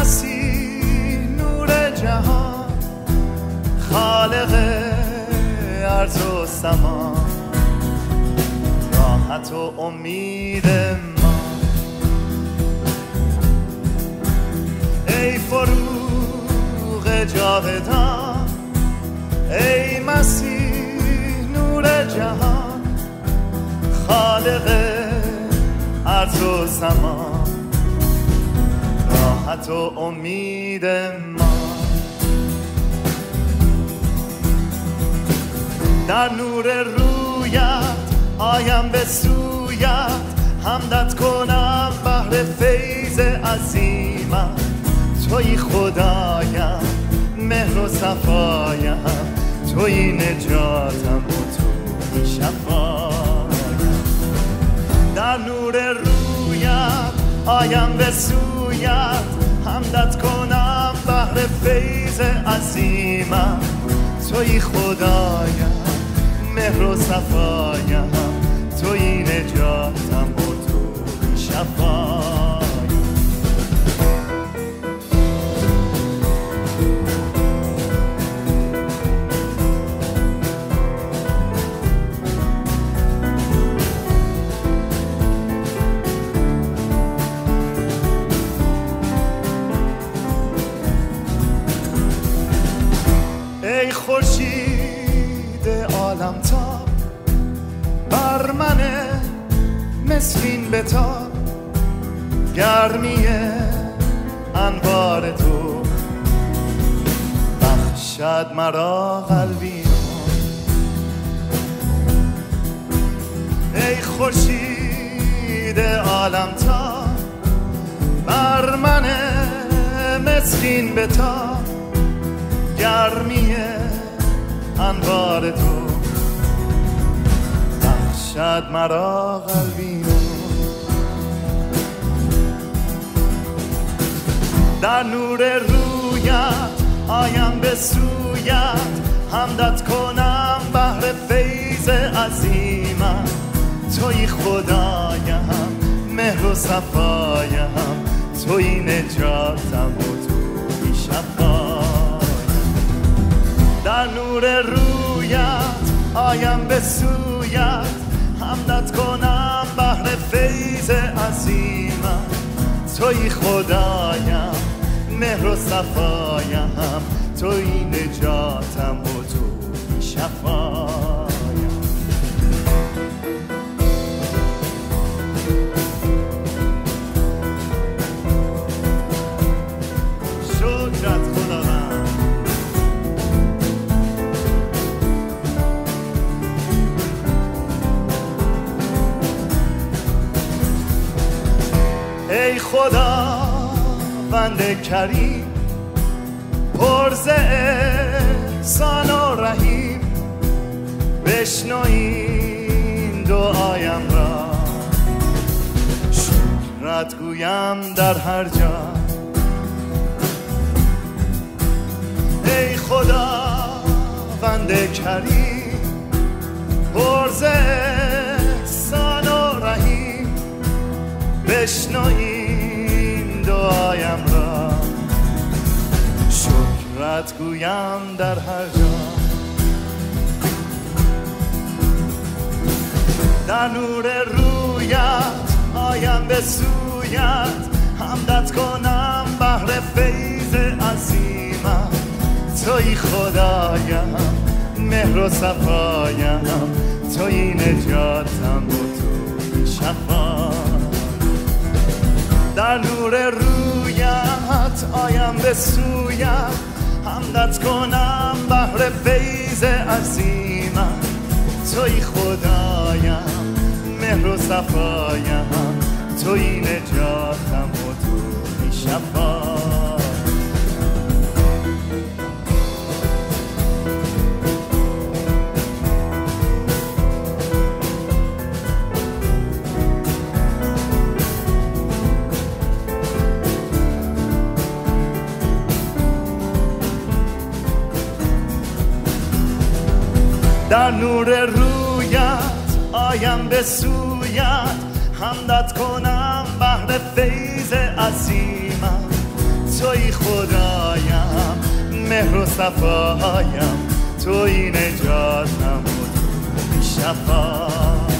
مسیح نور جهان، خالق ارض و سما، راحت و امید ما. ای فروغ جاودان، ای مسیح نور جهان، خالق ارض و سما، راحت و امید ما. در نور رویت آیم به سویت، حمدت کنم بهر فیض عظیمت. تویی خدایم، مهر و صفایم، تویی نجاتم و تویی شفایم. در نور رویت آیم به سویت، حمدت کنم بهر فیض عظیمت. تویی خدایم، مهر و صفایم، تویی نجاتم و تویی شفایم. ای خورشید عالم تاب، بر من مسکین بتاب. گرمی انوار تو بخشد مرا قلبی. ای خورشید عالم تاب، بر من مسکین بتاب. گرمی انوار تو بخشد مرا قلبی. در نور رویت آیم به سویت، حمدت کنم بهر فیض عظیمت. تویی خدایم، مهر و صفایم، تویی نجاتم و تویی شفایم. در نور رویت آیم به سویت، حمدت کنم بهر فیض عظیمت. تویی خدایم، مهر و صفایم، تویی نجاتم و تویی شفایم. شکرت خداوند. ای خداوند کریم، پر ز احسان و رحیم. بشنو این دعایم را، شکرت گویم در هر جا. ای خداوند کریم، پر ز احسان و رحیم. بشنو این دعایم را، شکرت گویم در هر جا. در نور رویت آیم به سویت، حمدت کنم بهر فیض عظیمت. تویی خدایم، مهر و صفایم، تویی نجاتم و تویی شفایم. در نور رویت آیم به سویت، حمدت کنم بهر فیض عظیمت. تویی خدایم، مهر و صفایم، تویی نجاتم و تویی شفایم. در نور رویت آیم به سویت، حمدت کنم بهر فیض عظیمت. توی خدایم، مهر و صفایم، توی نجاتم و توی شفایم.